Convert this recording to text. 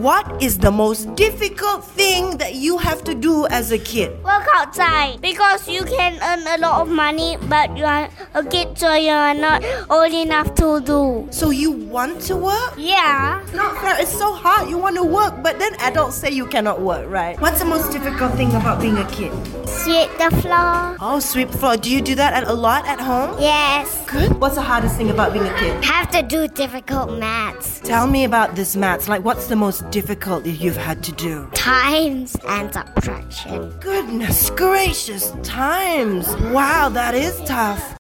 What is the most difficult thing that you have to do as a kid? Work outside because you can earn a lot of money, but you are a kid, so you are not old enough to do. So you want to work? Yeah. Not fair. It's so hard. You want to work, but then adults say you cannot work, right? What's the most difficult thing about being a kid? Sweep the floor. Oh, sweep the floor. Do you do that a lot at home? Yes. Good. What's the hardest thing about being a kid? Have to do difficult maths. Tell me about this maths. Like, what's the most difficult you've had to do? Times and subtraction. Goodness gracious, times. Wow, that is tough.